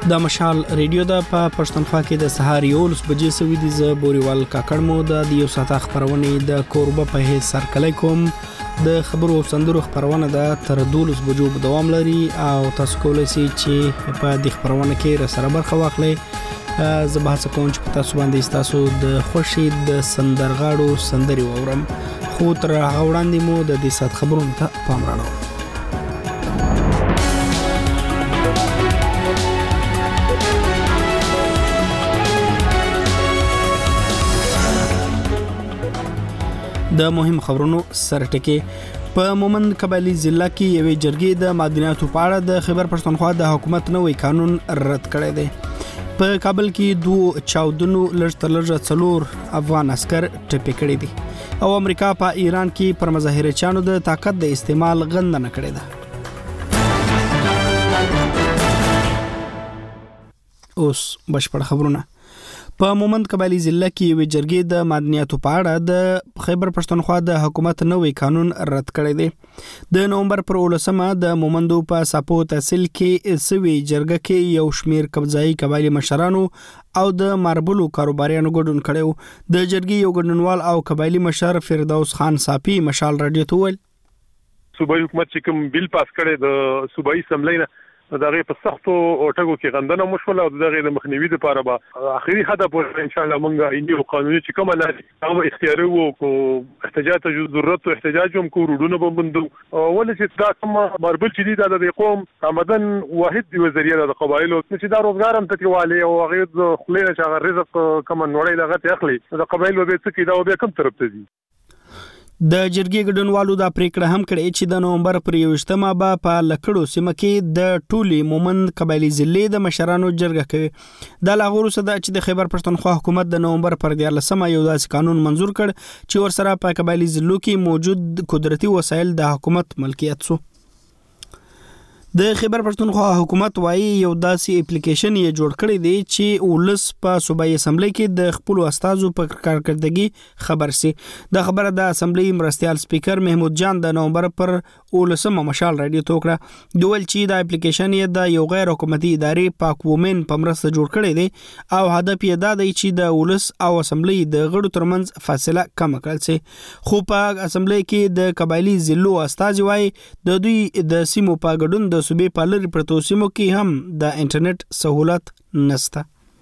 د مشال ریډیو د پښتونخوا کې د سهار 11 بجې سوي د ز بوريوال کاکړ مو د یو ساعت خبرونه د کوربه په هي سرکلای کوم د خبرو سندرو خبرونه د تر 12 بجو دوام لري او تاسو کولای شئ چې په دې خبرونه کې سره برخه واخلئ. زه به څه کوم چې تاسو باندې تاسو د خوشي د سندرغاړو سندري وورم خو تر هغه وړاندې مو د دې سات خبرونه ته پام راوړم. د مهم خبرونو سرټکي په مومند قبایلی ضلع کې یوې جرګې د معدنیاتو په اړه د خیبر پښتونخوا د حکومت نوې قانون رد کړی دی. په کابل کې دوه چاودنو لږ 4 افغان عسكر ټپي کړي دي او امریکا په ایران کې پر مظاهره چانو د طاقت د استعمال غندنه کړې ده. اوس بشپړ خبرونه. په مومند قبایلی ضلع کې یوې جرګې د معدنیاتو په اړه د خیبر پښتونخوا د حکومت نوې قانون رد کړی دی. د نومبر پر 18 د مومندو په ساپو تحصیل کې سوي جرګه کې یو شمیر قبضایي قبایلی مشرانو او د ماربلو کاروباریانو ګډون کړو. د جرګې یو ګډونوال او قبایلی مشر فردوس خان صافي مشال رادیو ته ویل صوبایي حکومت چې کوم بل پاس کړي د صوبایي اسمبلی نه دغه په سختو اوټګو کې غندنه مشوله او دغه د مخنیوي لپاره به اخري هدف ور ان شاء الله مونږه انډیو قانوني چې کومه لاره او اختیاري وو کو احتجاج ته ضرورت او احتجاج هم کو روډونه بمبندو ولې چې دا کوم مربل چې دی د قوم آمدن واحد وزیریا د قبایلو چې دا روزګار هم تکواله او هغه خلینه چې هغه رزق کوم نوړی لغه اخلي د قبایلو به څه کې دا به کم طرف ته دي. د جرګې ګډونوالو دا پریکړه هم کړې چې د نومبر پر 21 به په لکړو سیمه کې د ټولي مومند قبایلی ضلع د مشرانو جرګه کوي. د لاغورو صدا چې د خیبر پښتونخوا حکومت د نومبر پر 14 یو داسې قانون منزور کړ چې ورسره په قبایلی ضلعو کې موجود قدرتي وسایل د حکومت ملکیت سو. د خیبر پښتونخوا حکومت وايي یو داسې اپلیکیشن یې جوړ کړی دی چې ولس په صوبایي اسمبلی کې د خپل استادو په کارکړدګي خبر سي. د خبره د اسمبلی مرستيال سپیکر محمود جان د نومبر پر 18 مشال رادیو توکړه دویل چې د اپلیکیشن یې د یو غیر حکومتي ادارې پاک وومن په مرسته جوړ کړی دی او هدف یې دا دی چې د ولس او اسمبلی د غړو ترمنځ فاصله کم کړل شي. خو په اسمبلی کې د قبایلی ضلعو استاد وايي د دوی د سیمو په ګډون د صوبې په لری پرتو سیمو کې هم د انټرنیټ سہولت نشته.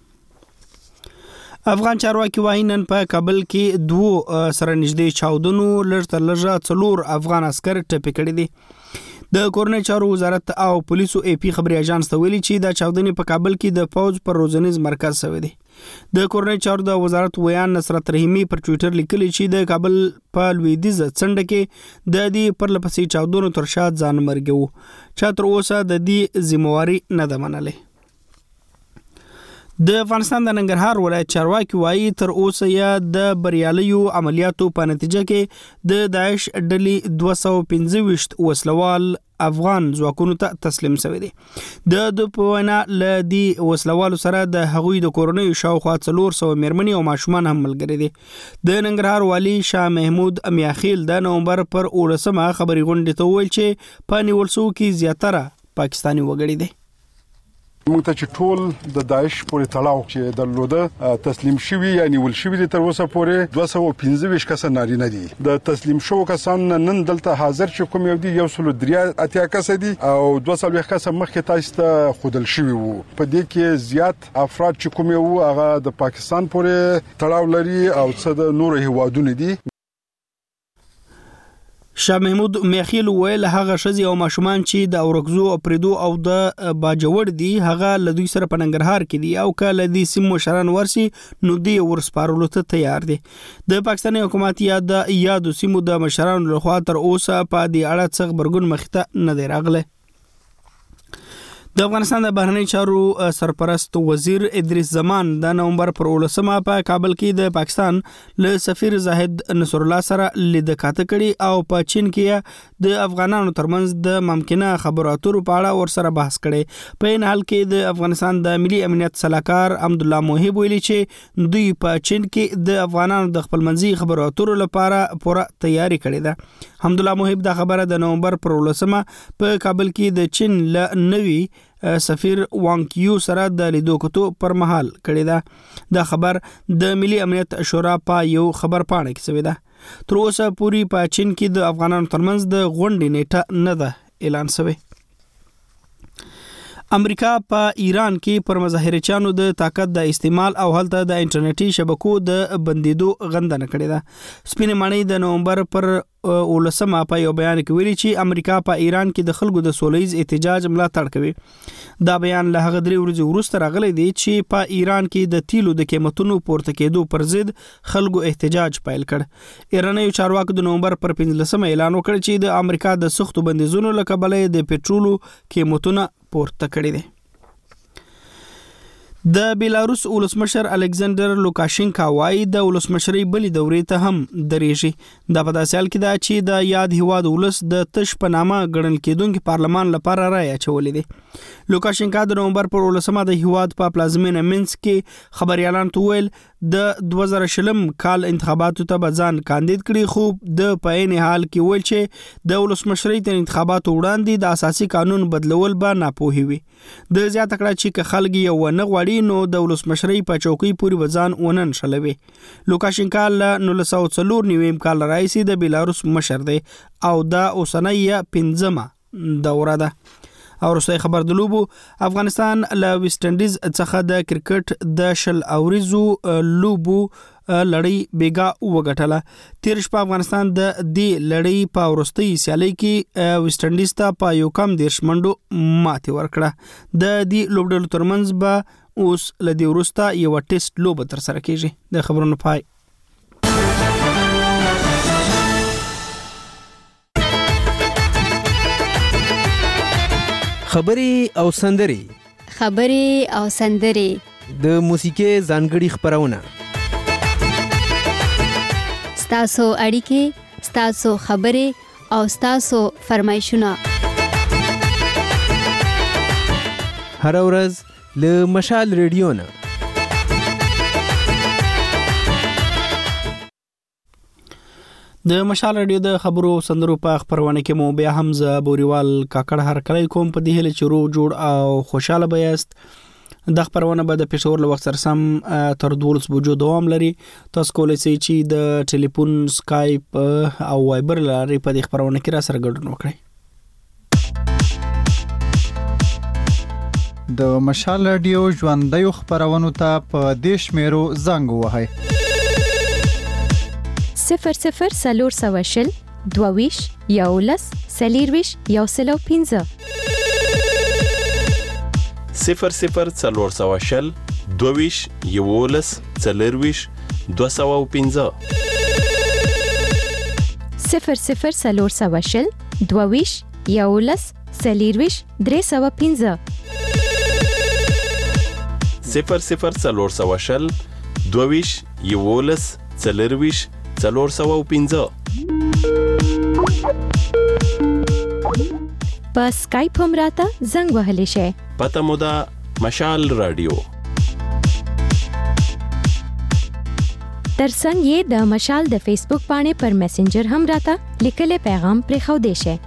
افغان چارواکي وايي نن په کابل کې دوه سره نږدې چاودنو لږ 4 افغان عسكر ټپي کړي دي. د کورنۍ چارو وزارت او پولیسو اي پی خبري اژانس ته ویلي چې د چاودنې په کابل کې د فوج پر روزنیز مرکز شوی دی. د کورنۍ چارو د وزارت ویان نصرت رحیمی پر ټوئیټر لیکلی چې د کابل په لویدیځ څنډه کې د دې پر لپسې چاودنو تر شا ځان مرګ وو چې تر اوسه د دې ذمہواری نه ده منلې. د افغانستان د ننګرهار ولایت چارواکي وايي تر اوسه یې د بریالیو عملیاتو په نتیجه کې د داعش ډلې 225 وسلوال افغان ځواکونو ته تسلیم شوی دي. د پوینا لدی وسلوالو سره د هغوی د کورنۍ شاوخوا 400 میرمنې او ماشومان هم ملګري دي. د ننګرهار والی شاه محمود امیاخیل د نومبر پر 18 خبري غونډه ته ویل چې په نیول شو کې زیاتره پاکستاني وګړي دي. موږ ته چې ټول د داعش پورې تړاو چې درلوده تسلیم شوی یعنی ول شوی تر اوسه پورې 215 کس نارینه دي. د تسلیم شو کسان نن دلته حاضر چې کوم یو دي 103 کس دي او 200 کس مخکې تاسو ته خودل شوی وو. په دې کې زیات افراد چې کوم یو هغه د پاکستان پورې تړاو لري او څه د نور هیوادونو دي. شاه محمود میخیل ویل هغه شذي او ماشومان چې د اورګزو او پریدو او د باجوړ دي هغه لدوی سره په ننګرهار کې دي او کله د سیمو شرن ورسي نو دی ورسپارلو ته تیار دي. د پاکستاني حکومت یاد سیمو د مشرانو لخوا تر اوسه په دې اړه څه خبرګون مخته نه دی راغله. د افغانستان د بهرنی چارو سرپرست وزیر ادریس زمان د نومبر پر 18 په کابل کې د پاکستان له سفیر زاهد نصر الله سره لیدل کاته کړي او په چین کې د افغانانو ترمنځ د ممکنه خبرو اترو په اړه ورسره بحث کړي. په این حال کې د افغانستان د ملي امنیت صلاحکار حمد الله موهب ویلي چې دوی په چین کې د افغانانو د خپلمنځي خبرو اترو لپاره پوره تیاری کړې ده. حمد الله موهب د خبره د نومبر پر 18 په کابل کې د چین له نوي سفیر وانګ یو سره د لیدو کتو پر مهال کړی ده. دا خبر د ملي امنیت شورا په یو خبر پاڼه کې شوی ده. تر اوسه پوری په چین کې د افغانانو ترمنځ د غونډې نیټه نه ده اعلان شوی. امریکا په ایران کې پر مظاهرچیانو د طاقت د استعمال او هلته د انټرنیټي شبکو د بندیدو غندنه کړې ده. سپینې ماڼۍ د نومبر پر 19 په یو بیان کې ویلي چې امریکا په ایران کې د خلکو د سولهییز احتجاج ملاتړ کوي. دا بیان له هغه 3 ورځې وروسته راغلی دی چې په ایران کې د تیلو د قیمتونو پورته کېدو پر ضد خلکو احتجاج پیل کړ. ایراني چارواکو د نومبر پر 15 اعلان وکړ چې د امریکا د سختو بندیزونو له کبله د پېټرولو قیمتونه پورته کړی دی. د بیلاروس ولسمشر الکساندر لوکاشینکا وايي د ولسمشرۍ بلې دورې ته هم درېږي. دا په داسې حال کې ده چې د یاد هیواد ولس د تش په نامه ګڼل کېدونکي پارلمان لپاره رایه اچولې ده. لوکاشینکا د نومبر پر 19 د هیواد په پلازمینه مینسک کې خبريالانو ته ویل د 2020 کال انتخاباتو ته ځان کاندید کړي، خو د پاین حال کې ویل چې د ولسمشرۍ د انتخاباتو وړاندې د اساسي قانون بدلول به ناپوهي وي. د زیاته کړه چې که خلک یو نه غواړي نو د ولسمشرۍ په چوکۍ پورې ځان ونن شلوي. لوکاشینکا له 1994 کال راځي د بیلاروس مشر دی او دا اوسنۍ 15مه دوره ده. او رسوي خبر د لوبو افغانستان له ویسټ انډیز څخه د کرکټ د شل اوریزو لوبو لړۍ بیګا وګټله. تیر شپه افغانستان د دې لړۍ په وروستۍ سیالۍ کې ویسټ انډیز ته په یو کم 10 منډو ماتې ورکړه. د دې لوبډلو ترمنځ به اوس له دې وروسته یو ټیسټ لوبه تر سره کیږي. د خبرونو پای. خبري او سندري د موسیقي ځانګړي خبرونه، ستاسو اړیکې، ستاسو خبري او ستاسو فرمایشونه هر ورځ له مشال ریډیو نه. د مشال رادیو د خبرو سندرو په خبرونه کې مو بیا هم ز بوريوال کاکړ هر کله کوم په دې هله چرو جوړ او خوشاله بیاست. د خبرونه به د پېښور له وخت سره سم تر 12 بجو دوام لري. تاسو کولای شئ چې د ټلیفون، سکایپ او وایبر لاري په دې خبرونه کې را سره ګډون وکړئ. د مشال رادیو ژوندۍ خبرونه ته په دیش میرو زنګ وهاي 00 سلور سواشل دوویش یولس سلیرویش یوسلو 15 00 سلور سواشل دوویش یولس سلیرویش 215 00 سلور سواشل دوویش یولس سلیرویش 315 00 سلور سواشل دوویش یولس سلیرویش 415 په سکایپ هم راته زنګ وهلی شي. پته مو ده مشال رادیو. ترڅنګ یې د مشال د فیسبوک باندې پر میسنجر هم راته لیکل پیغام پرې خو دی شي.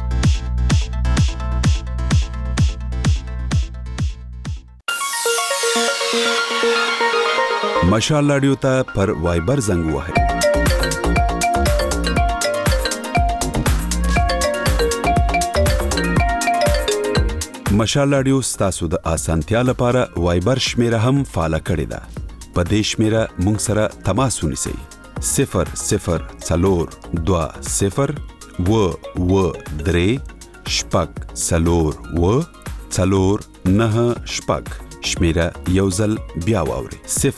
مشال رادیو ته پر وایبر زنګ وهئ. مشال رادیو ستاسو د اسانتیا لپاره وایبر شمیره هم فعال کړی ده. په دې شمیره مونږ سره تماس ونیسئ. 0020 شمیره یو ځل بیا واورئ.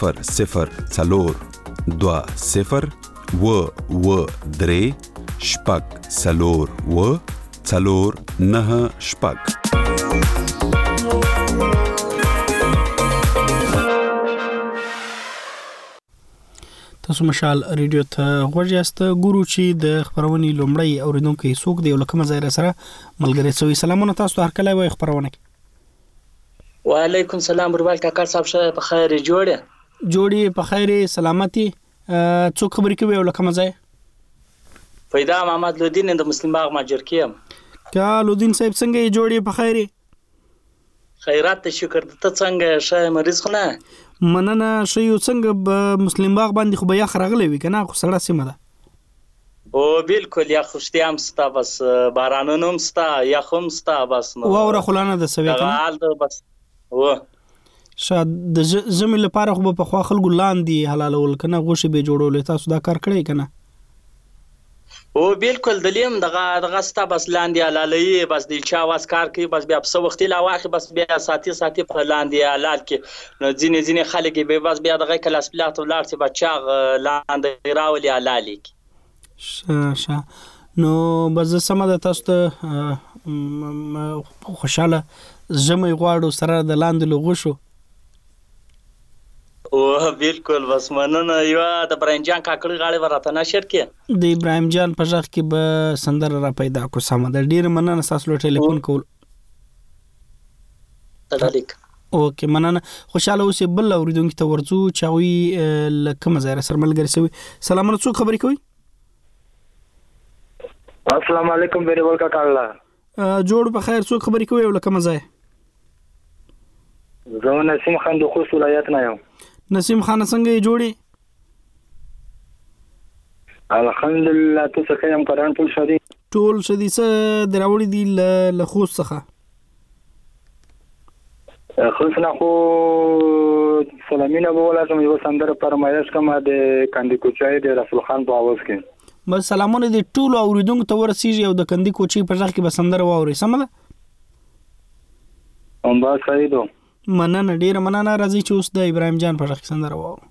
0020 تاسو مشال ریډیو ته غوړیاست. ګورو چې د خبرونې لومړی اوریدونکو څوک دی او لکه مزایره سره ملګری سوي. سلامونه تاسو هر کله وای خبرونه کې. وعلیکم السلام بروال کاکا صاحب، شه په خیر جوړې په خیر سلامتی. څوک خبرې کوي او لکه مزای؟ فیدا محمد لودین د مسلم باغ ماجر کیم. کا لودین صاحب څنګه جوړې په خیر؟ خیرات ته شکر ته څنګه شه مریض خو نه مننه شیو څنګه په مسلم باغ باندې خو بیا خرغلې وی کنه خو سړه سیمه ده او بالکل یا خوشتیام ستا بس بارانونم ستا یا خم ستا بس نو واوره خلانه د سوي کنه حال ده بس و شاید د زمي لپاره خو په خوا خلکو لاندې حلالول کنه غوښه به جوړول تاسو دا کار کړی کنه او بالکل دلیم دغه ستا بس لاندې حلالي بس د چا واس کار کوي بس بیا په وخت لا واخی بس بیا ساتي په لاندې حلال کې نو ځینې خلک به بس بیا دغه کلاس پلات ولارتي بچا لاندې راولي حلالي شا نو بز سم د تاسو ته خوشاله زمي غواړو سره د لاندې لغوشو او بالکل بس مننه یو د ابراهیم جان کاکړي غاړي ورته نشر کې د ابراهیم جان په ځخ کې به سندر را پیدا کو سم د ډیر مننه تاسو له ټلیفون کول تدلیک اوکې مننه خوشاله اوسې بل اوریدونکو ته ورځو چاوي لکه مزاره سره ملګری سوي سلام علیکم خبرې کوي السلام علیکم بیرول کا کالا جوړ په خیر څوک خبرې کوي ولکه مزه زه نسیم خان د خوست ولایت نه یم نسیم خان څنګه جوړي الحمدلله تاسو څنګه یم قرآن ټول شدي څه دراوړي دي له خوست څخه خوست نه خو سلامینه بوله چې یو سندره فرمایش کوم د کاندي کوچای د رسول خان په आवाज کې بس سلامونه دي ټول اوریدونکو ته ورسیږي او د کندي کوچی په ځخ کې بسندر واوري سم ده هم با صحیح دو مننه ډیر مننه راځي چې اوس د ابراهیم جان په ځخ کې سندر واورو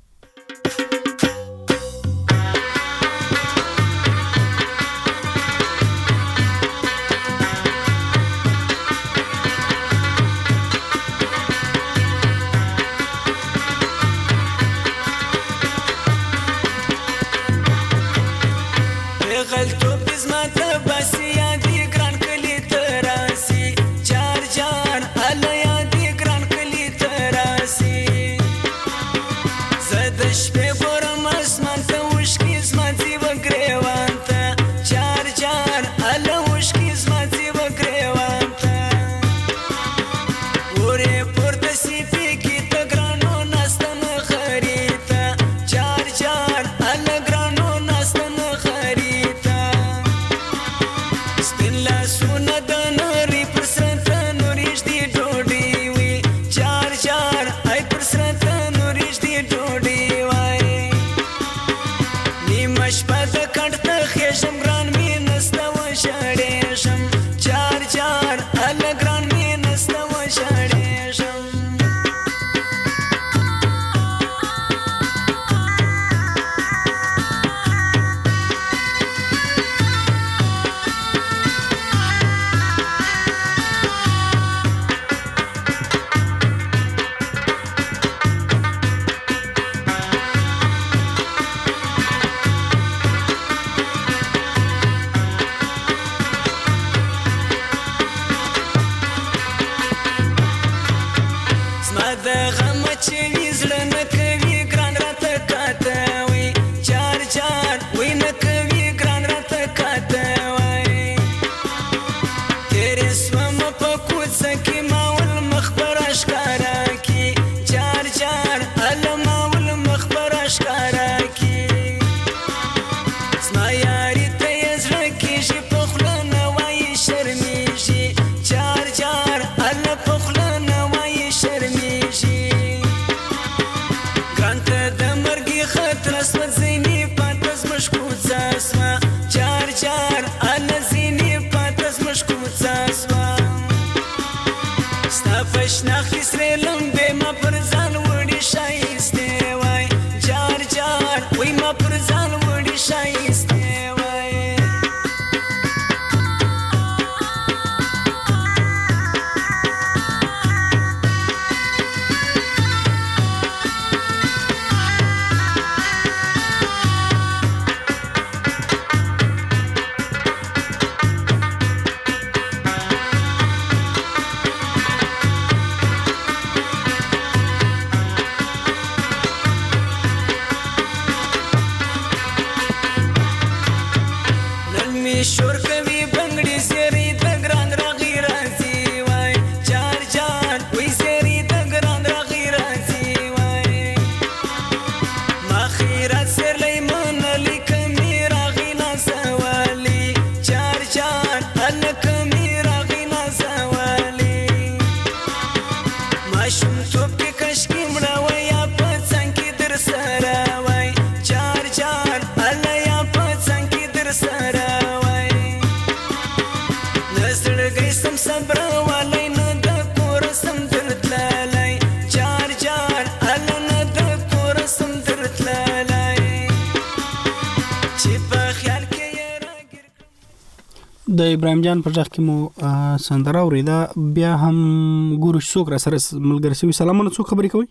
د ابراهیم جان په ځخ کې مو سندره اوریدا بیا هم ګورو څوک را سره ملګری شوی. سلامونه، څوک خبرې کوي؟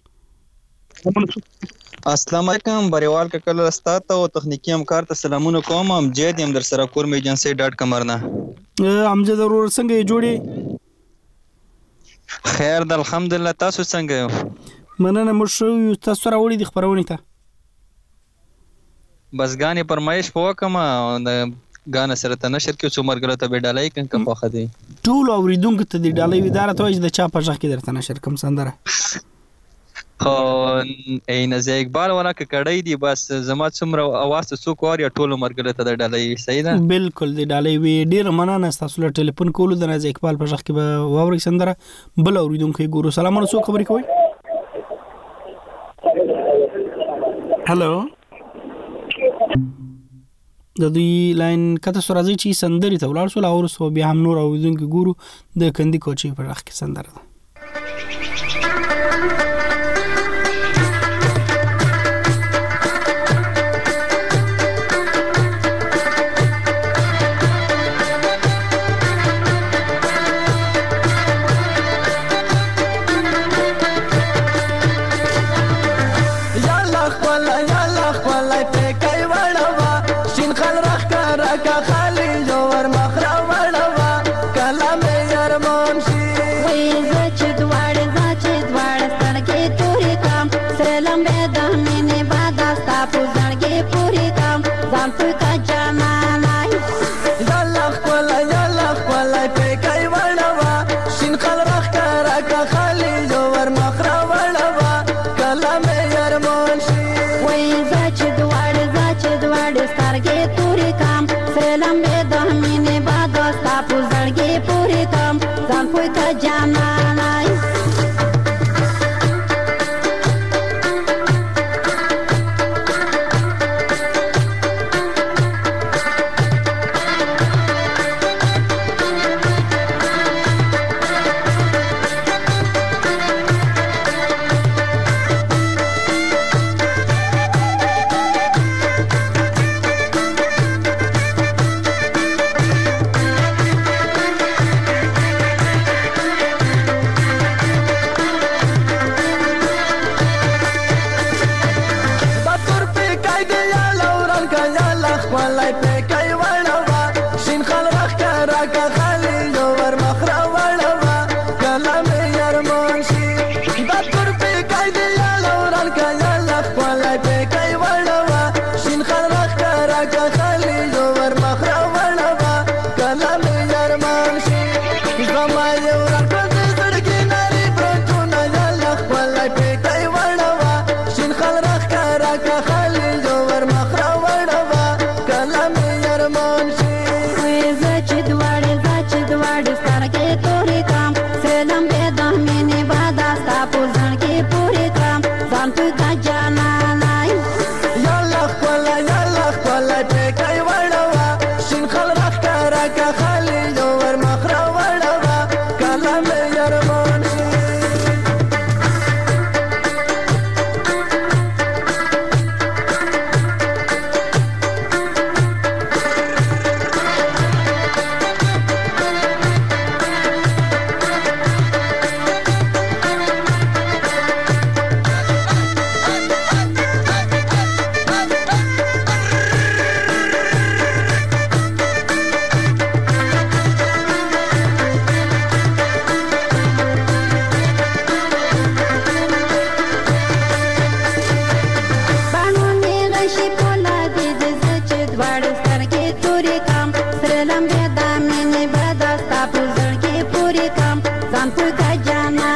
السلام علیکم بریوال ککل استاد او تخنیکی همکار ته سلامونه کوم. امجد هم در سره کورم ایجنسی ډاټ کمر نه. امجد ضرور څنګه جوړي؟ خیر د الحمدلله، تاسو څنګه یو؟ مننه مو شو. تاسو راوړي د خبرونه ته بس غانې پرمایش پوکما د غانه سره ته نشر کې څو مرګره ته به ډالای کنه خوخه دی ټول اوریدونکو ته د ډالۍ اداره ته د چا په ځخ کې درته نشر کوم سندره خو عین زه اقبال ولا کړی دی. بس زما څومره اواز ته څوک واري ټول مرګره ته د ډالۍ صحیح ده؟ بالکل د ډالۍ وی ډیر مننه. تاسو له ټلیفون کولو د ناز اقبال په ځخ کې به واوري سندره. بل اوریدونکو ګورو. سلامونه، څوک خبرې کوي؟ هالو، د دوی لاین کته سورازي چې سندري ته ولاړ شو او سو بیا هم نور اوریدونکو ګورو. د کندي کوچي په ځخ کې سندره ده.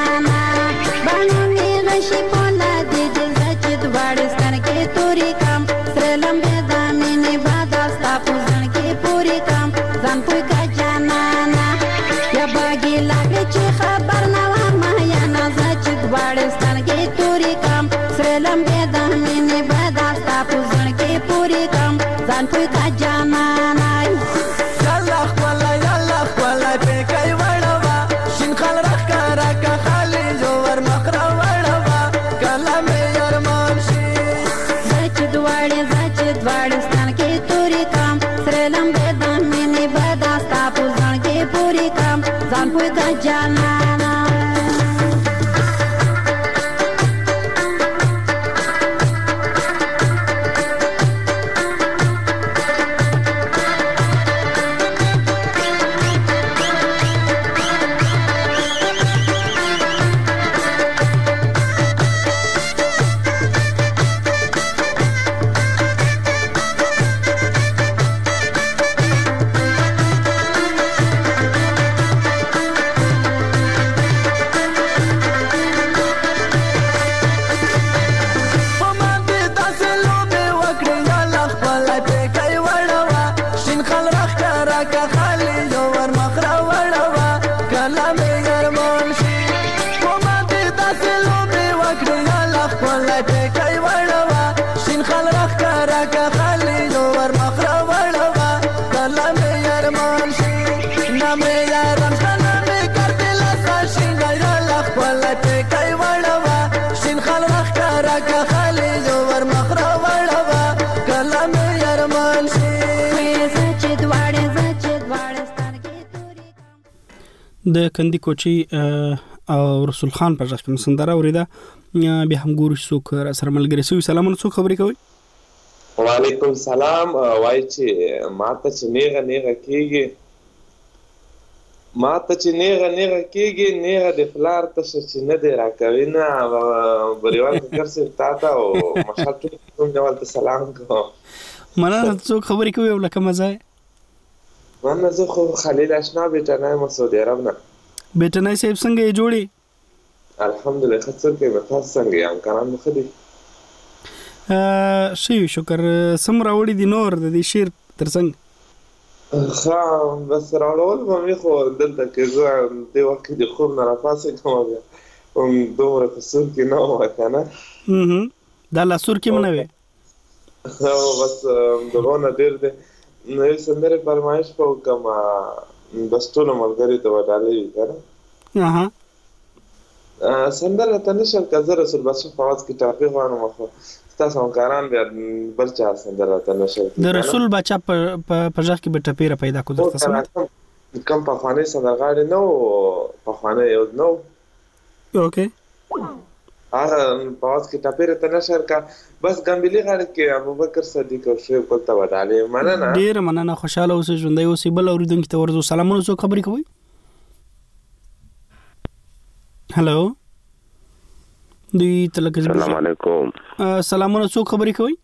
She سرلم د مینې بادا ستا په ځان کې پوری کام ځان پوی کا جانانا یا باګي لاګ چې خبر نه و ما یا نازا چې دواړستان کې توري کام سرلم د مینې بادا ستا په ځان کې پوری کام ځان پوی کا جانانا یالا خپل په کوي وړوا شین خل راخاره کا خالي جوور مخره وړوا کلمه یارمان شي زچ دواړستان کې توري کام سرلم د مینې بادا ستا په ځان کې پوری کام ځان پوی کا جانانا د کندی کوچی او رسول خان پر ځخ کوم سندره اوریدا به هم ګورو څوک را سره ملګری سوي سلامونه څوک خبرې کوي وعلیکم السلام وای چې ماته چې نیغه کېږي نیغه د فلار ته چې نه دی راکوي نه بریوال کرسي تاته او مشهد کوم ډول ته سلام کوم مننه څوک خبرې کوي ولکه مزه من زه خو خلیل اشنا بیٹنای ما سعودی عرب نه بیٹنای صاحب څنګه یې جوړي الحمدلله خسر کې متا څنګه یم کاران مخدي شي شکر سم راوړي دي نور د دې شیر ترڅنګ ها بس راول مې خو دلته کې زه د وخت د خوب نه راپاسې کوم دومره خسر کې نه وکنه دا لاسور کې منوي ها بس دغه ډیر دی نو سندره فرمایش په کومه بس ټول ملګری ته وډالې کړه سندره ته نشم کزر رسول بس په واز کې ټاپي غواړم خو تاسو کاران بیا بل چا سندره ته نشم د رسول بچا په ځخ کې به ټپیره پیدا کو درته سم کم په خوانې سندرغاړي نو په خوانې یو نو اوکے پاس کې ټاپیره ته نشر کا بس ګمبلی غاړه کې ابوبکر صدیق او شیخ کول ته ودالې مننه ډیر مننه خوشاله اوسې ژوندۍ اوسې بل اوریدونکو ته ورزو سلامونه څوک خبرې کوي هالو دوی تلکه السلام علیکم سلامونه څوک خبرې کوي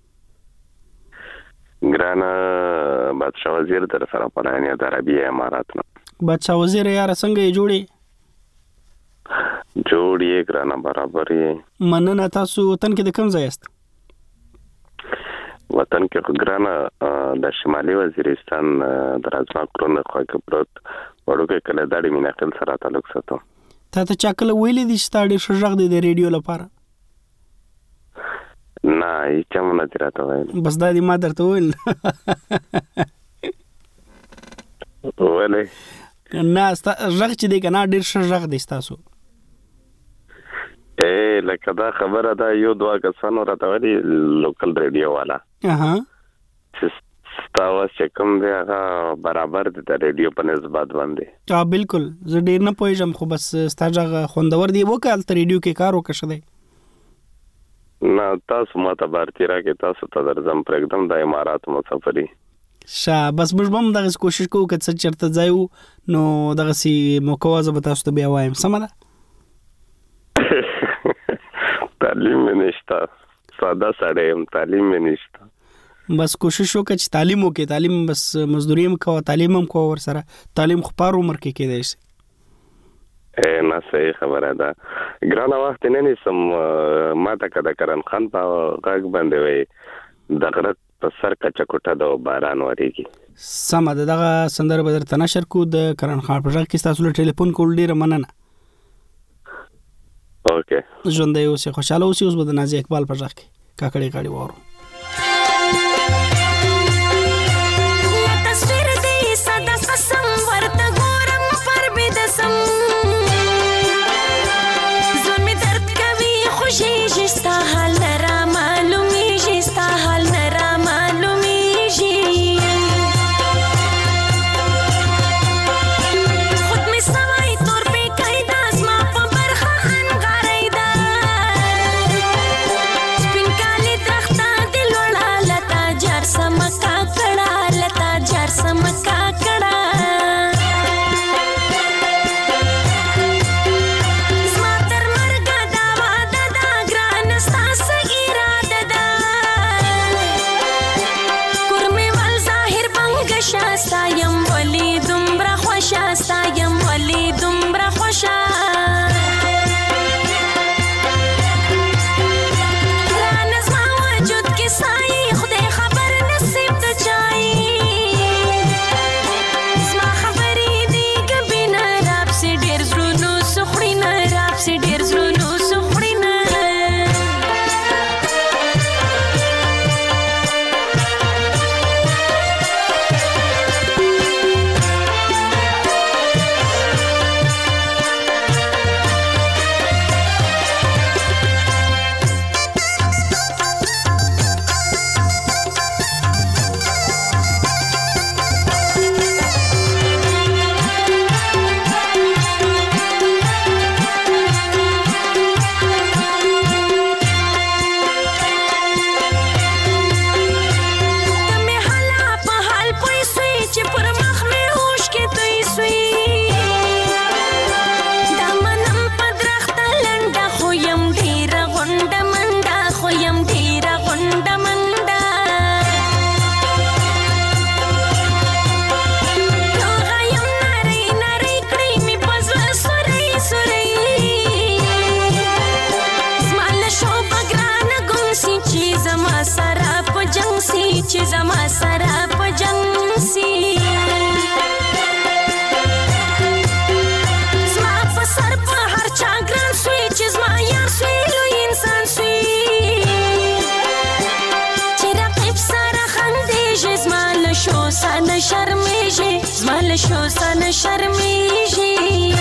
ګرانا بادشاہ وزیر در سره پلانیا د عربی امارات نه بادشاہ وزیر یار څنګه یې جوړي جوړې ګرانا برابر یې مننه تاسو وطن کې د کوم ځای است وطن کې ګرانا د شمالي وزیرستان د راځما کورونه خو کې پروت وړو کې کله داړي میناقل سره تعلق ساتو ته چاکله ویلې دي ستاړي شژغ دی د ریډیو لپاره نه هیڅ هم نه راته وایي بس دا دې ما درته ویل ولې نه ژغ چې دی کنه ډیر شژغ دی تاسو لکه دا خبره ده یو دوه کسانو راته ویلي لوکل ریډیو والا چې ستاسو چې کوم دی هغه برابر دی د ریډیو په نسبت باندې بالکل زه ډیر نه پوهیږم خو بس ستاسو خوندور دی وکړ ته ریډیو کې کار وکړ دی نه تاسو ماته بارتي راکې تاسو ته درځم پر एकदम د امارات مسافري بس موږ هم دغه کوشش کوو چې څه چرته ځایو نو دغه سي موقع به تاسو ته بیا وایم سم ده تعلیم نشته ساده سړی تعلیم نشته بس کوشش وکړه چې تعلیم وکړي تعلیم بس مزدوري هم کوه تعلیم هم کوه ور سره تعلیم خو پار عمر کې کېدای شي نه صحیح خبره ده ګرانه وخت نه نیسم ما ته کده کرم خان په غږ باندې وای د غره په سر کچه کوټه د باران وریږي. سمه ده، دغه سندره به درته نشر کو. د کرن خان په ژغ کې ستاسو له ټلیفون کول ډیره مننه. اوکې، ژوندی اوسئ، خوشحاله اوسئ. اوس به د نازي اقبال په ژغ کې کاکړې غاړي وورو. چې زما سره په جنگ سي زما په سر په هر چا ګران سوی چې زما یار سوی لوی انسان سوی چې رقیب سره خندېږي زما له شو سره شرمېږي زما له شو سره شرمېږي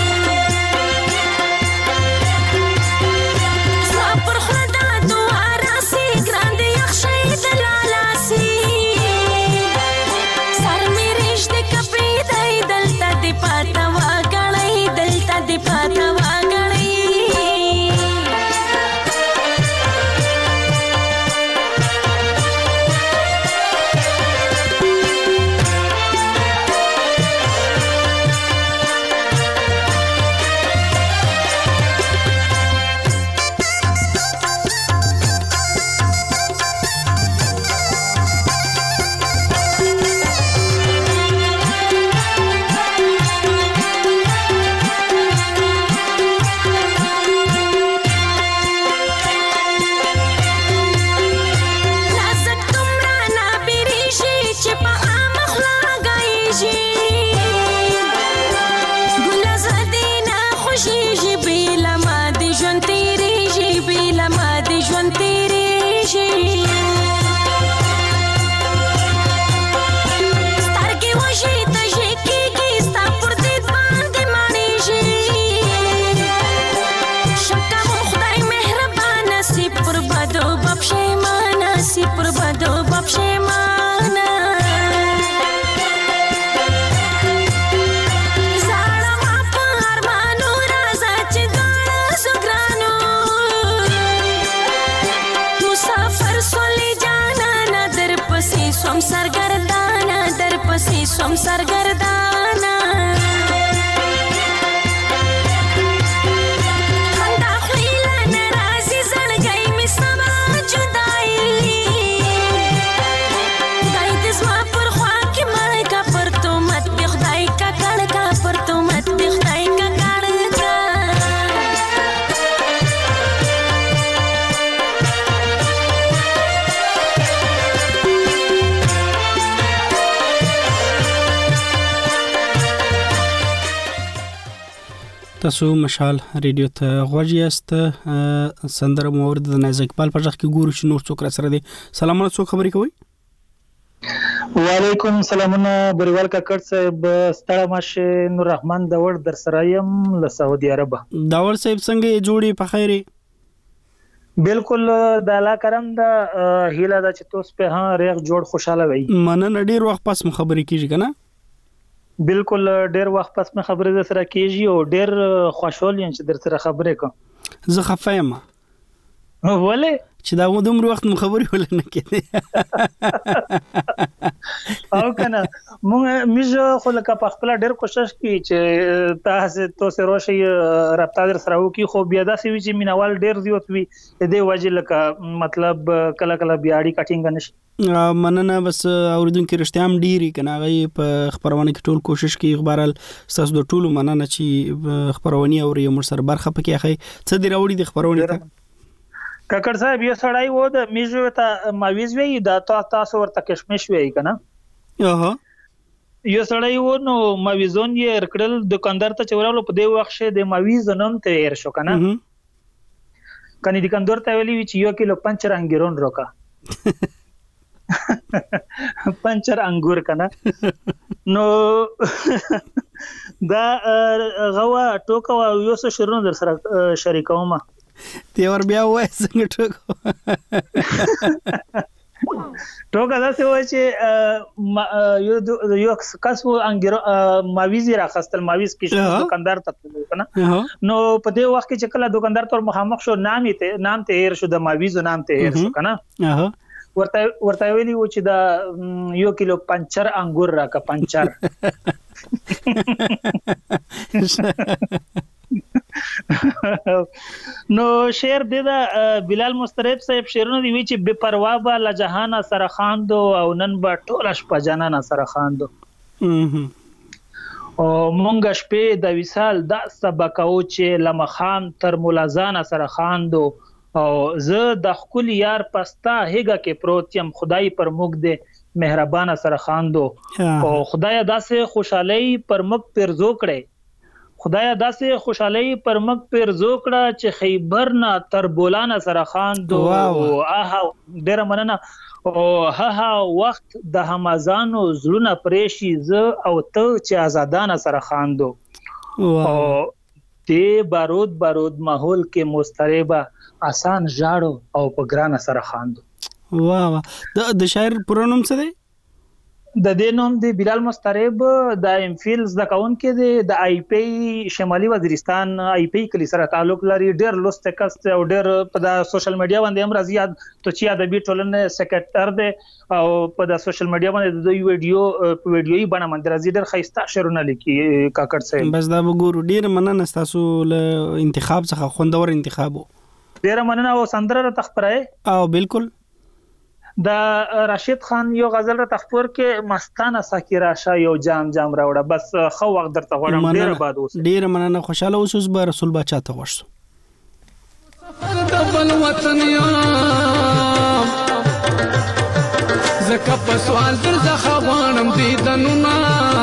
سوم سرګردانا خندا خلیلا ناراضي زړګی می سما جدای دای د زما پر خوا کې مړ کا پر تو مت دی خدای کا کړ کا پر تو مت دی خدای کا کړ کا تاسو مشال ریډیو ته غوږ یاست. سندره مورد د نازک اقبال په ځخ کې ګورو چې نور څوک را سره دي. سلامونه، څوک خبرې کوي؟ وعلیکم سلامونه بریوال کاکړ صاحب، ستړی ماشه نور رحمان داور در سره یم له سعودي عرب. داور صاحب څنګه جوړي په خیره؟ بالکل د الله کرم دا هیله دا چې توس په ها ریغ جوړ خوشاله وي. مننه، ډیر وخت پس خبرې کیږي کنه؟ بالکل ډیر وخت پس مې خبرې در سره کیږي او ډیر خوشحال یم چې در سره خبرې کوم. زه خفه یم ولې چې دا دومره وخت مو خبرې ولنه کېدې او کنه موږ خو لکه په خپل ډیر کوشش کوي چې تاسو روشي رابطه در سره وکي، خو بیا داسې وي چې مینوال ډیر زیات وي د دې وجه لکه مطلب کله کله بیا اړیکه ټینګ نشي. مننه، بس اوریدونکو رښتیا هم ډیری کنه غي په خبرونه کې ټول کوشش کوي. خبرال تاسو د ټولو مننه چې خبرونه اوري مر سره برخه پکې اخی څه دی راوړي د خبرونه ته. کاکړ صاحب یو سړی و د میجو ته ماویز وی دا تاسو ورته کشمش وی کنه. یو سړی و نو ماویزون یې رکړل دکاندار ته چورالو په دې وخت شه د ماویز نوم ته هر شو کنه. کني دکاندار ته ویلی چې یو کیلو پنچر انګیرون روکا پنچر انګور کنه. نو دا غوا ټوکا یو څه شروع در سره شریکوم تی ور بیا وای څنګه ټوکا ټوکا دا څه وای چې یو کاسو انګیر ماویز راخستل ماویز کې دکاندار ته کنه. نو په دې وخت کې چې کله دکاندار تر مخامخ شو نام ته هیر شو د ماویز نام ته هیر شو کنه. ورته ویلی و چې دا یو کیلو پنچر انګور راکا پنچر. نو شعر د بلال مسترب صاحب شعرونه دی وی چې بے پروا با لجهان سره خواندو او نن با ټول شپه جانان سره خواندو. او مونږ شپې د وصال د سبقو چې لمخام تر ملازان سره خواندو او زه د خپل یار پستا هیګه کې پروت یم خدای پر موږ دې مهربان سره خواندو. او خدای داسې خوشحالي پر موږ پرزو کړي، خدای داسې خوشحالي پر موږ پرزو کړه چې خیبر نه تر بولان سره خواندو. آها ډیر مننه. او ها وخت د همزانو زړونه پریشي ز او ته چې آزادانه سره خواندو. او دې بارود ماحول کې مستریبه آسان ژاړو او په ګران سره خواندو. واه د شاعر پرونوم څه دی؟ د دې نوم دی بلال مسترب، د امفیل زده کوونکی دی، د آی پی شمالي وزیرستان آی پی کلی سره تعلق لري. ډیر لوست کس او ډیر په د سوشل میډیا باندې هم راځي ته چې ادبي ټولنې سیکریټر دی او په د سوشل میډیا باندې د ویډیوي بڼه باندې راځي. ډیر ښایسته شعرونه لیکي کاکړ صاحب. بس دا وګورو. ډیر مننه تاسو له انتخاب څخه خوندور انتخابو. ډیر مننه. او سندره را تخبره او بالکل د راشد خان یو غزل را تخپور کې مستانه ساکیرا شا یو جام راوړه. بس خو وخت درته غواړم. ډیر بعد اوس ډیر مننه. خوشاله اوسوس به رسول بچا ته ورسو. سفر د بل وطن یا زکه په سوال در ځخه غواړم دیدنونه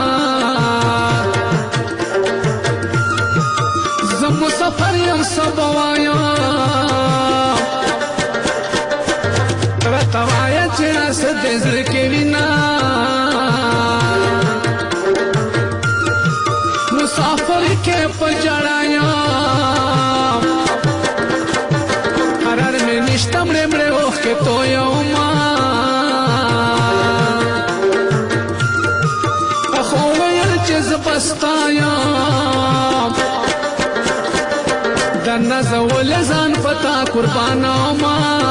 زمو سفر یم سبوایا توایا چې راس دې زړه کې وینا مسافر کې پجړایا قرار مې نشته مړې اوخ کې تو یو ما اخو ویل چې زبستایا د نزول ځان پتا قربانا ما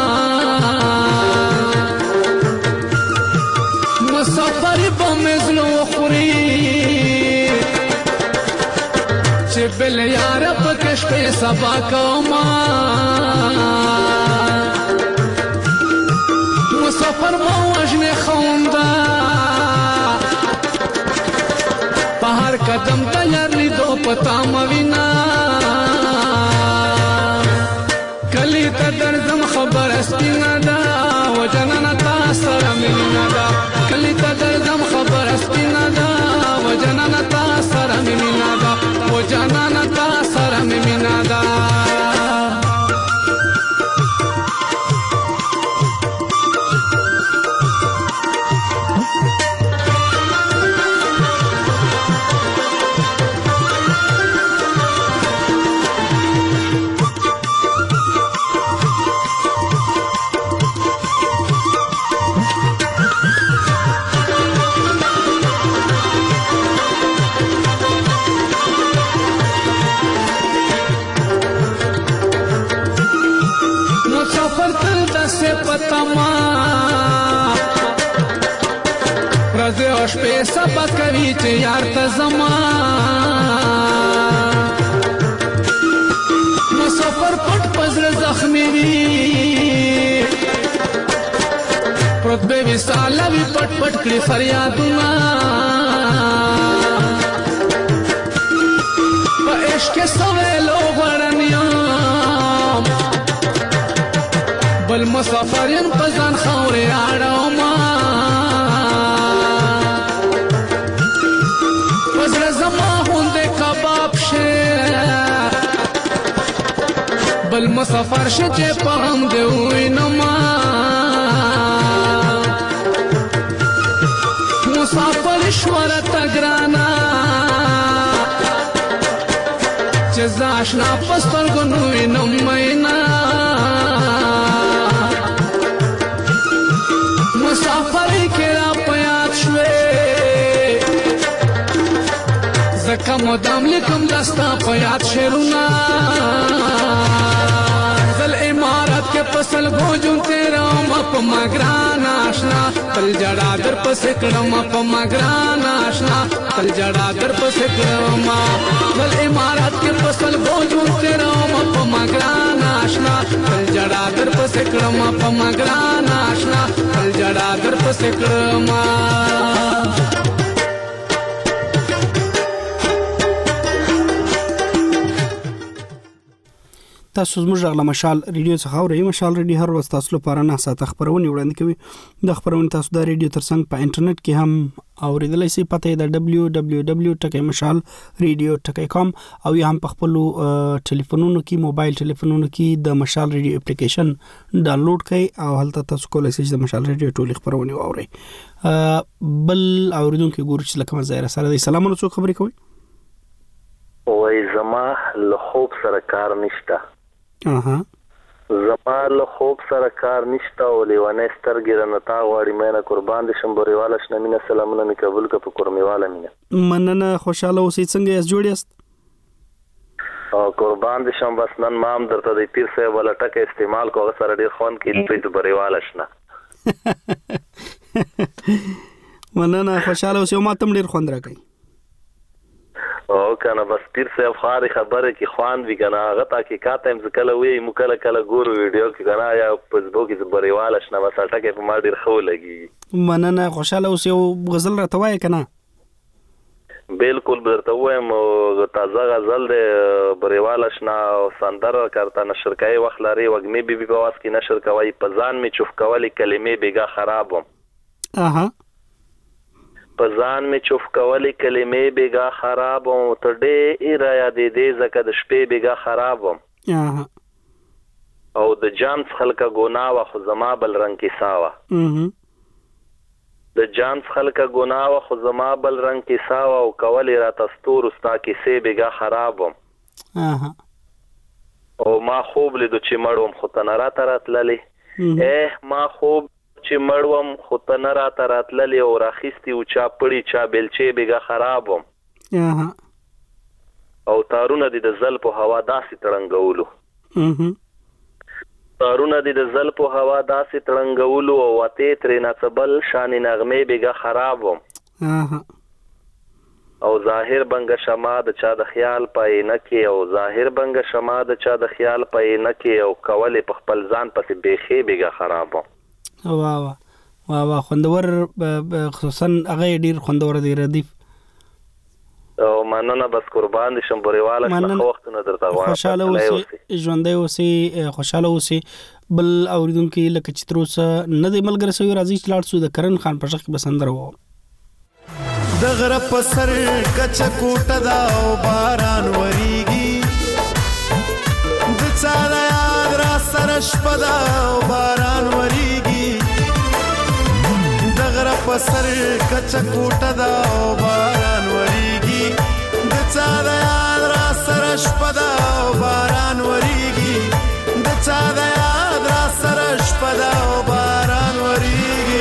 مسافر بمزلو خوري چې بل یار پکش په سبا کوما مسافر مو وجنه خوندا په هر قدم تیار لیدو پتا موینا کلی ته درځم خبر اسپینا دا وجننا تاسو رمینا دا کلی ته درځم خبر اسپینا دا وجننا تاسو رمینا دا وجننا تاسو شپې سبا کوي چې یار ته زما مسافر پټ پزړه زخمي وي پروت به وصال وي پټ پټ کړي فریادونه په عشق سوالو غړنیام بل مسافرین په ځان خاورې اړوم پزړه زما هوندې کباب شه بل مسافر شه چې په هم دې وینم مسافر شوره تګرانا چې زاشنا پستر ګنوي نماینا مسافر کې را پیات شوي زکه مدام لیکم دستا پیات شرونا زل امارت کے پسل گوجون تیرا مپ مگران آشنا تل جڑا در پسکڑم مپ مگران آشنا تل جڑا در پسکڑم زل امارت کے پسل گوجون تیرا مپ مگران آشنا تل جڑا در پسکڑم مپ مگران آشنا تل جڑا در پسکڑم تاسو زموږ غلا مشال ریډیو څخه اورئ. مشال ریډیو هر ورځ تاسو لپاره نه ساعت خبرونه وړاندې کوي. د خبرونه تاسو د ریډیو ترڅنګ په انټرنیټ کې هم اوریدلای شئ. پته د www.mashalradio.com او یا هم په خپل ټلیفونونو کې موبایل ټلیفونونو کې د مشال ریډیو اپلیکیشن ډاونلوډ کړئ او هلته تاسو کولای شئ د مشال ریډیو ټول خبرونه واورئ. بل اوریدونکو ګورچ لکه مزایره سره د سلامونو څو خبرې کوي. وای زما له خوب سره کار نشته. زما له خوب سره کار نشته او لیوانې سترګې رانتا غواړي مینه قربان دي شمبوري والا شنمینه سلامونه می قبول ک په قرمي والا مینه مننه خوشاله اوسې څنګه یې جوړ یاست او قربان دي شم بس نن مام درته د پیر صاحب ولا ټکه استعمال کوغه سره ډیر خون کې په بری والا شنه مننه خوشاله اوسې او ماتم ډیر خوند راکړي او کنه بس پیر صاحب خاري خبره کی خوان وی کنه هغه تا کی کاته هم کله وی مکله کله ګورو ویډیو کې کنه یا فیسبوک کې بریواله شنه بس ټکه په ما ډیر خو لګي مننه خوشاله اوسې او غزل راته وای کنه بالکل درته وایم تازه غزل د بریواله شنه سندر کرتا نشر کوي وخت لري وګمي بي په واس کې نشر کوي په ځان می چوف کوي کلمې بیګه خرابم پزان می چوف کولی کلمې بیگا خرابم تډې ایرا دې دې زکه د شپې بیگا خرابم او د جانس خلکا ګناوه خو زما بل رنگ کې ساوه د جانس خلکا ګناوه خو زما بل رنگ کې ساوه او کولی را تستور استا کې سه بیگا خرابم او ما خوب لیدو چې مړوم خو تنرا تراتللی ما خوب چې مړوم خو ته نه راته راتللې او راخیستې او چا پړي چا بیلچې بیګه خرابم او تارونه دې د زلفو هوا داسې تړنګولو تارونه دې د زلفو هوا داسې تړنګولو او وتې ترې نڅبل شانې نغمې بیګه خرابم او ظاهر بنګ شما د چا د خیال پای نه کې او ظاهر بنګ شما د چا د خیال پای نه کې او کولې په خپل ځان پسې بیخي بیګه خرابم واه خوندور خصوصا هغه ډیر خوندور دی ردیف او مننه بس قربان دي شم بریواله څخه وخت نه درته غواړم خوشاله اوسې ژوندۍ اوسې خوشاله اوسې بل اوریدونکو لکه چې تر اوسه نه دی ملګری سوی راځي چې لاړ سو د کرن خان په شخص بسندر وو د غره په سر کچ کوټه دا او باران وریږي د چا د یاد را سره شپه دا او باران وریږي د غره په سر کچ کوټه دا او باران وریږي د چا د یاد را سره شپه دا او باران وریږي د چا د یاد را سره شپه دا او باران وریږي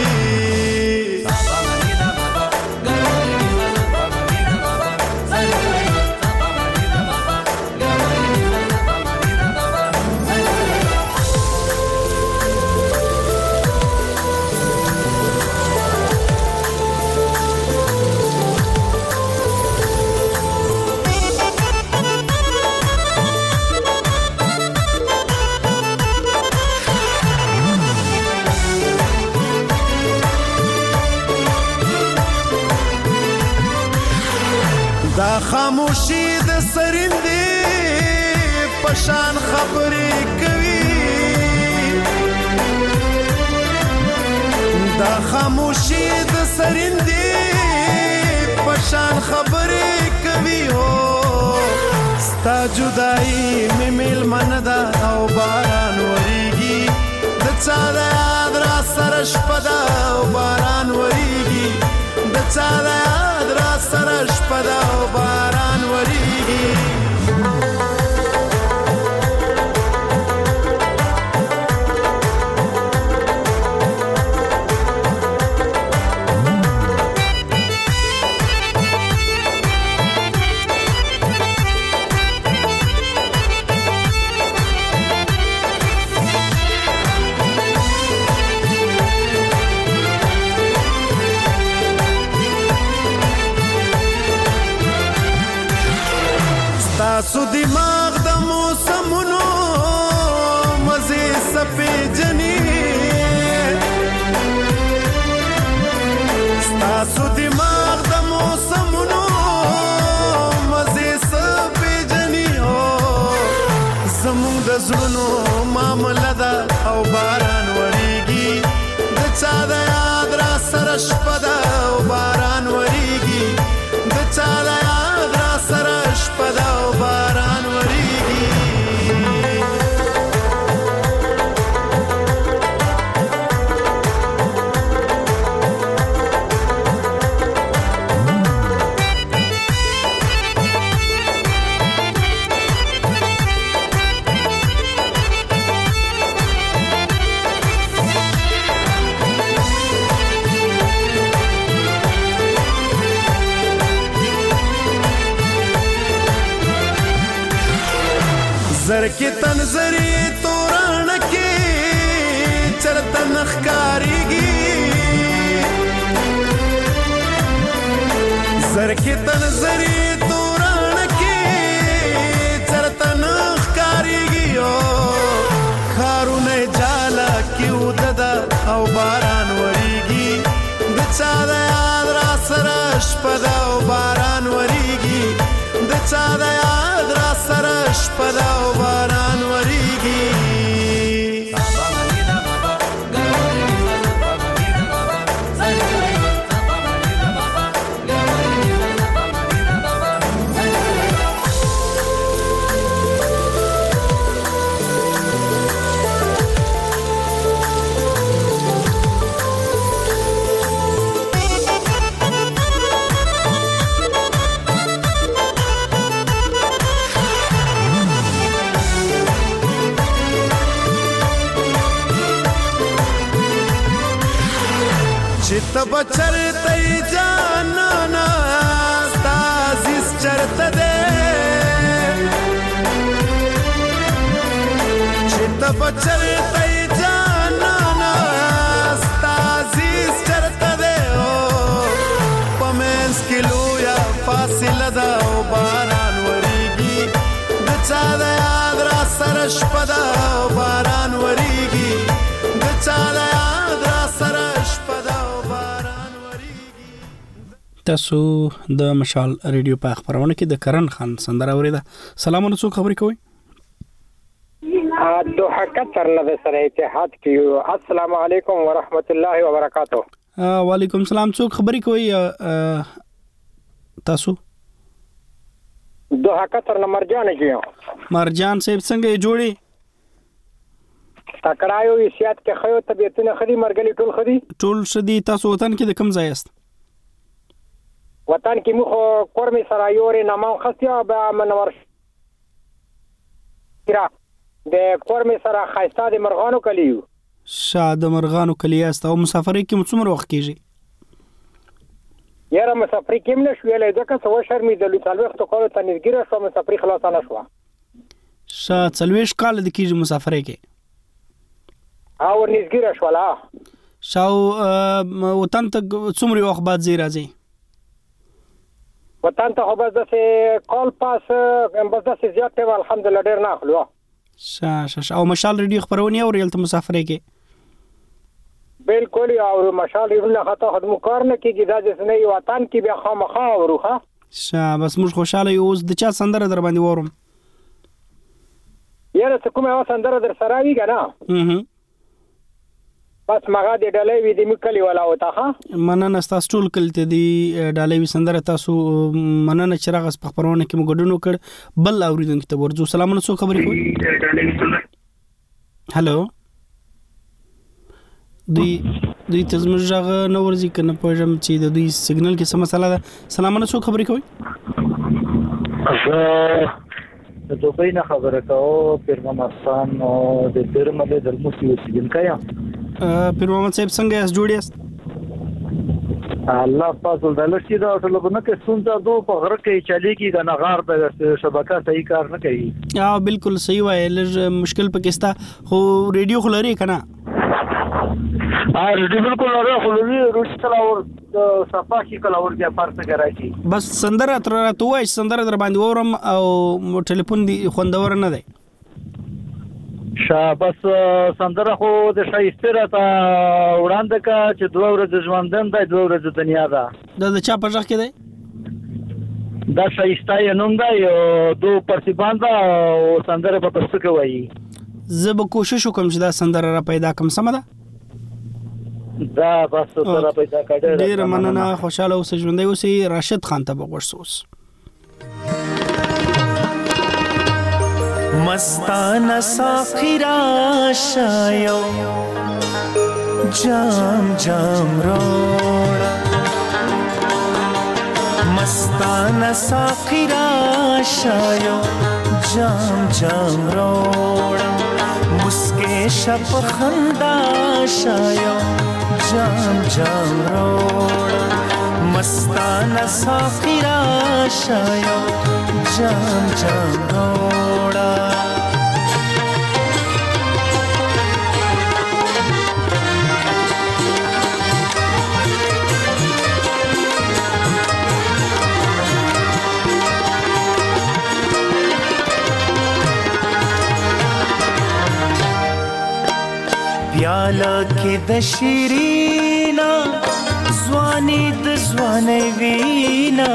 دا خاموشي د سرندې پشان خبرې کوي دا خاموشي د سرندې پشان خبرې کوي او ستا جدائی می میلمن دا او باران وریږي د چا د یاد را سره شپه ده او باران وریږي د چا د یاد را سره شپه ده او باران وریږي تاسو دماغ د موسمونو مزه سپېجنې تاسو دماغ د موسمونو مزه سپېجنې او زموږ د زړونو معامله ده او باران وریږي د چا د یاد را سره شپه ده او باران وریږي د چا د یاد را سره شپه ده او باران وریږي زر کې تنظری توران کې چرته نخکاریږي زر کې تنظری توران کې چرته نخکاریږي او خارونه جالا کې وددا او باران وریږي د چا د یاد را سره شپه ده او باران وریږي د چا د یاد را سره شپه ده او باران وریږي چت بچر تئی جانانا ستا عزیز چرته ده چت بچر تئی جانانا ستا عزیز چرته ده پمنس کلو یا فاصله ده او باران وریږي د چا د یاد را سره شپه ده او باران وریږي د چا د یاد را سره شپه ده تاسو د مشال ریډیو په خبرونه کې د کرن خان سندره اوریده. سلام علیکم، خبرې کوي دوه قطر نه سره اتحاد کیو. السلام علیکم ورحمت الله وبرکاتہ. وعلیکم السلام. څوک خبرې کوي تاسو؟ دوه قطر نه مرجان کیو. مرجان صاحب څنګه جوړي؟ تکرایو حیثیت کې خیو طبيعتونه خدي مرګلي ټول خدي ټول شدي. تاسو وطن کې د کوم ځای است؟ وطن کې مخ کورمي سرایوري نامو خستیا به منور را د کورمي سره خاصه د مرغانو کلیو شاده مرغانو کلیه است. او مسافرې کې څومره وخت کیږي؟ یاره مسافرې کې نه شوې ځکه څو شرمې د لوټالوخت کولو ته نږدې شو. مسافرې خلاص نه شو. څلويش کال د کیږي مسافرې کې او نږدې شو. لا شاو وطن ته څومره وخت بعد زی راځي؟ وطن ته خو بس داسې کال پاس بس داسې زیات دی الحمدلله ډېر نه اخلو. او مشال ریډیو خبرونه اورېل ته مسافرې کې بالکل او مشال ریډیو نه خاطر خدمت کار نه کیږي. دا چې نه وطن کې بیا خامخا وروخه بس موږ خوشاله یو. اوس د چا سندره در باندې وورم؟ یاره څه کومه سندره در سره وی کنه بس مغا د ډلې وی د مکلی ولا وتا ها. مننه تاسو ټول کلته دی ډلې وی سندره تاسو مننه چې راغس په خبرونه کې موږ ګډونو کړ. بل اوریدونکو ته ورځو. سلامونه څو خبرې کوي؟ هالو دوی تزمجغه نو ورځي کنه پوهم چې د دوی سیګنل کې څه مسله ده. سلامونه څو خبرې کوي؟ د دوبۍ نه خبره کوم پیر محمد خان او د پیرمله د موسی اوسیدونکی یم. پیر محمد صاحب څنګه یاست؟ جوړ یاست؟ الله پاسو د لشي دا ټول نه کې څنګه دو په غره کې چلیږي کنه غار د شبکه صحیح کار نه کوي. بالکل صحیح وای. لږ مشکل پکستا خو ریډیو خلري کنه. ریډیو بالکل لري خو لري روټ تلاور صفه کې کلاور کې فرق راځي. بس سندره تر توای سندره در باندې ورم او ټلیفون دی خوندور نه دی. بس سندره خو د شایسته را ته وړاندې کا چې 2 ورځې ژوندون دی 2 ورځې دنیا ده. دا د چا په ځخ کې دی؟ دا شایسته یې نوم دی او 2 پرسیبان دا او سندره په پښتو کې وایي. زه به کوشش وکم چې دا سندره را پیدا کوم. سم ده؟ دا بس سره پیدا کړه. ډیر مننه. خوشاله اوسئ ژوندۍ اوسئ. راشد خان ته بغوښوس. مستانه ساقی راشایو جام جام روڑا مستانه ساقی راشایو جام جام روڑا مسکے شپ خندا شایو جام جام روڑا مستانه ساقی راشایو جام جام روڑا پیاله کې د شیرینا ځواني د ځواني وینا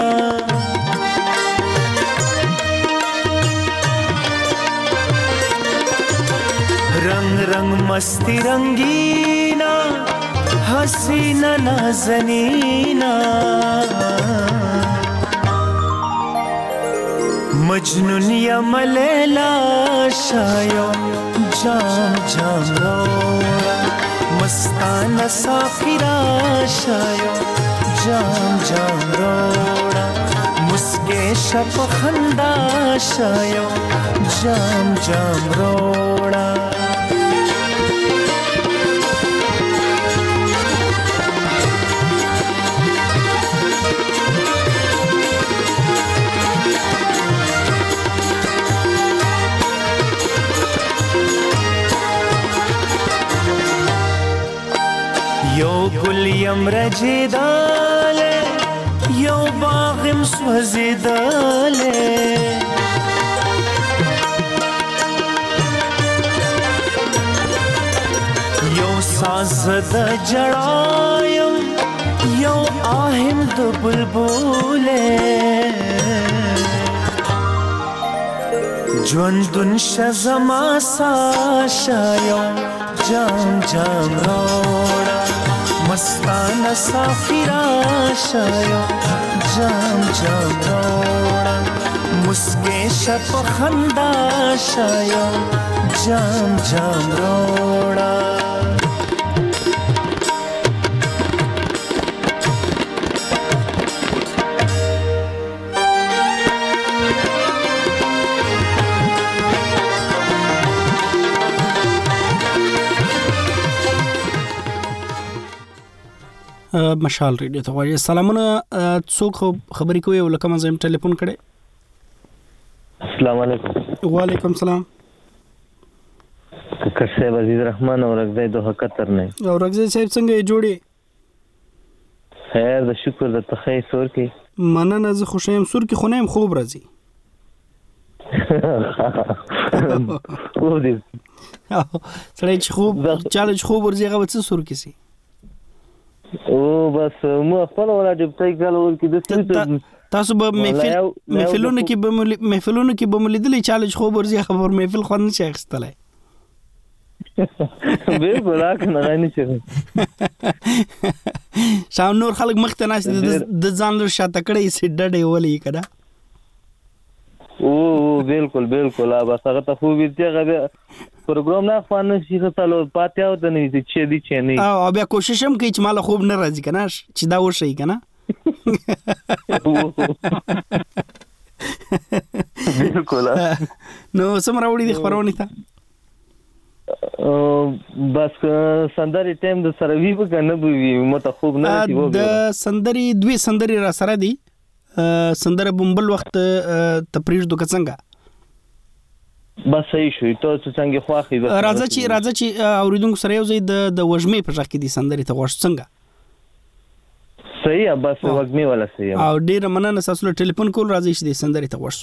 رنگ رنگ مستی رنگینا حسینا نازنینا مجنون یا ملیلا شایو جام جام روڑا مستانه ساقی راشایو جام جام روڑا مسکے شپ خندا شایو جام جام روڑا یو گل یم رجیداله یو باغم سوزیداله یو ساز د جړایم یو آهم د بلبله ژوندون شزما ساشایو جام جام روڑا مستانه صافی راشایو جام جام روڑا مسکے شپ خندا شایو جام جام روڑا مشال ریډیو ته وایي. سلامونه. څوک خبرې کوي ولکه ما زم ټلیفون کړي؟ السلام علیکم. وعلیکم السلام. کښه عزیز رحمان او رغزی دوه قطر نه. او رغزی صاحب څنګه جوړي؟ خیر د شکر د تخې سور کې. مننه. زه خوشایم سور کې خونیم خوب راځي. خوب دې. سړی چې خوب چاله خوب ورځي هغه څه سور کې سي؟ او بس مو خپل ولا ډیپټای کول کې د تاسو به محفلونو کې به ملیدلې چالش خو ورځي خبر محفل خو نه شي اخستلای بالکل اکنه غني شي شاو نور خلک مخته ناس د ځان لر شاته کړي سي ډډې ولي کړه او بالکل بس هغه ته خو ویته غو پروګرام نه خوانه شي ته لو پاتیاو ته نه دي چې نه او بیا کوشش هم کوي چې مال خوب نه راځي کنه چې دا وشي کنه بالکل نو سم راوړي د خبرونه ته بس سندري ټیم د سروي په کنه بوي مته خوب نه شي وګ د سندري دوی سندري را سره دي سندره بمبل وخت تپریج دوه څنګه بس صحیح شو ته څنګه خواخې راځه چې اوریدونکو سره یو ځای د وژمې په ځکه کې دي سندري ته ورس څنګه صحیح بس وژمې ولا صحیح او ډیر مننه تاسو له ټلیفون کول راځي چې د سندري ته ورسو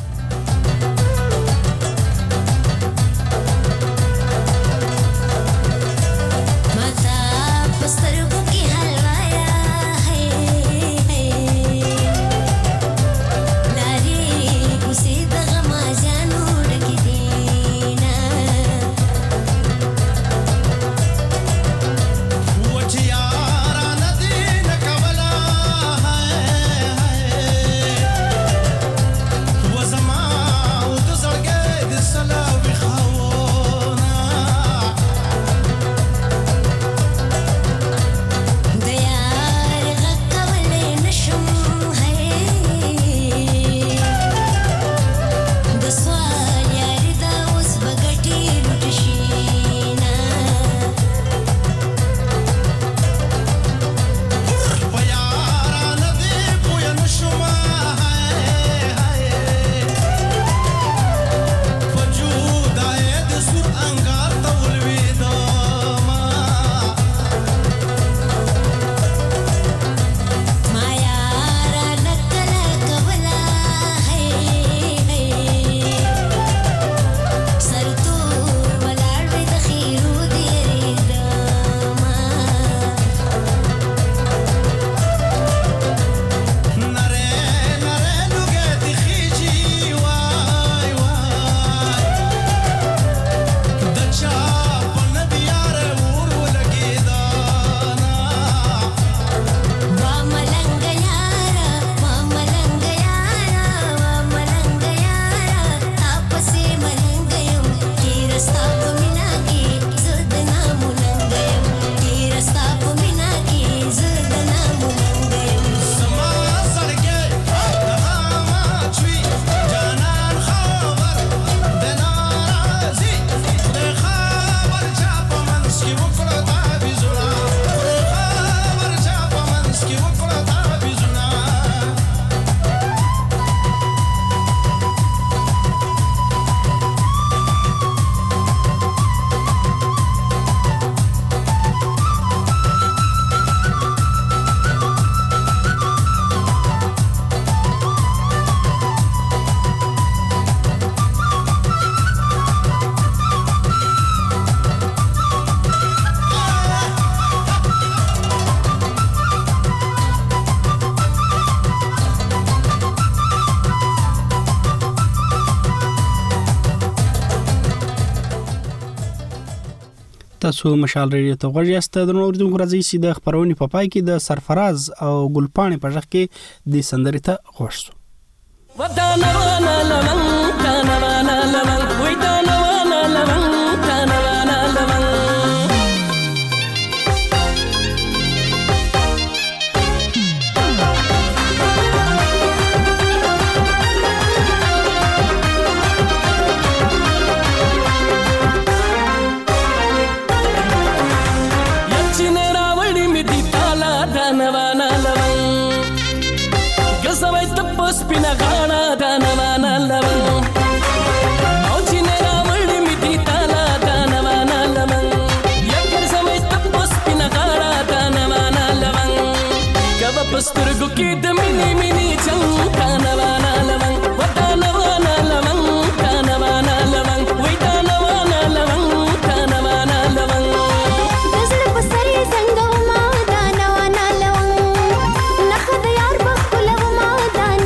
تاسو مشال ریډیو ته غوږ یاست د اوریدونکو راځي چې د خبرونې په پای کې د سرفراز او ګلپاڼې په ځخ کې د سندري ته غوښتو ودانا وانا لمن كان وانا لمن ودانا وانا لمن كان وانا لمن Spina gana dana mana laman au chinera mali miti tala dana mana laman yakar samay tappo spina gana dana mana laman kava pastur guki de mini mini chankana mana laman wadana wana laman kana mana laman widana wana laman kana mana laman gazal pasari sangama dana wana laman nakhad yar bakulav ma dana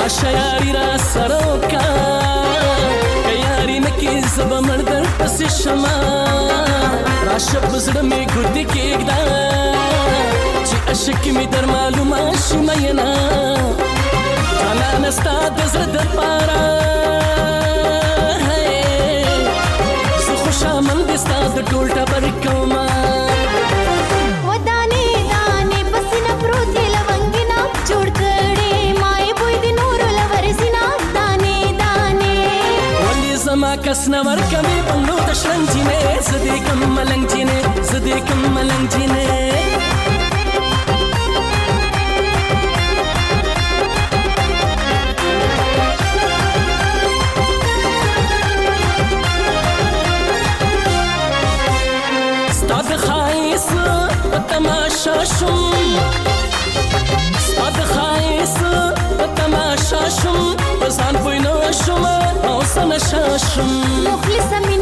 راشه یاری را سره وکړه که یاري نه کې زه به مړ درپسې شمه راشه په زړه مې ګوتې کېږده چې عشق مې در معلومه شي مینه جانانه ستا د زړه دپاره زه خوشامن دې ستا د ټول ټبر کومه زما کس نور کمی بنو دشرنگ جینے زدی کم ملنگ جینے زدی کم ملنگ جینے ستاد خائص تماشا شم ستاد خائص تماشا شم بزان پوینو شم او سنشا شم مخلص من